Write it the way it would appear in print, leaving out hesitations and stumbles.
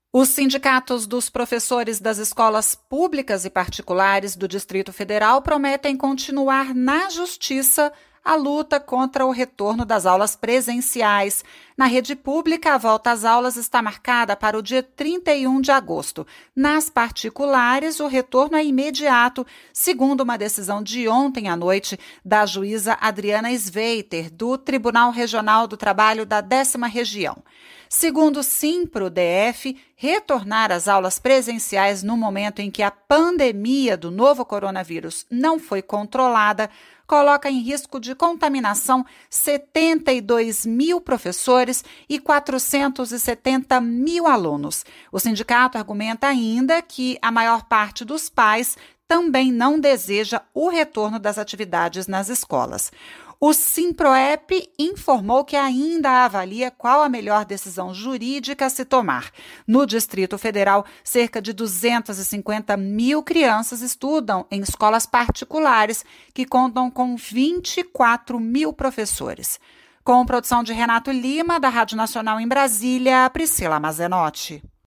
Os sindicatos dos professores das escolas públicas e particulares do Distrito Federal prometem continuar na Justiça a luta contra o retorno das aulas presenciais. Na rede pública, a volta às aulas está marcada para o dia 31 de agosto. Nas particulares, o retorno é imediato, segundo uma decisão de ontem à noite da juíza Adriana Sveiter, do Tribunal Regional do Trabalho da 10ª Região. Segundo o Simpro-DF, retornar às aulas presenciais no momento em que a pandemia do novo coronavírus não foi controlada coloca em risco de contaminação 72 mil professores e 470 mil alunos. O sindicato argumenta ainda que a maior parte dos pais também não deseja o retorno das atividades nas escolas. O Simproep informou que ainda avalia qual a melhor decisão jurídica a se tomar. No Distrito Federal, cerca de 250 mil crianças estudam em escolas particulares que contam com 24 mil professores. Com produção de Renato Lima, da Rádio Nacional em Brasília, Priscila Mazenotti.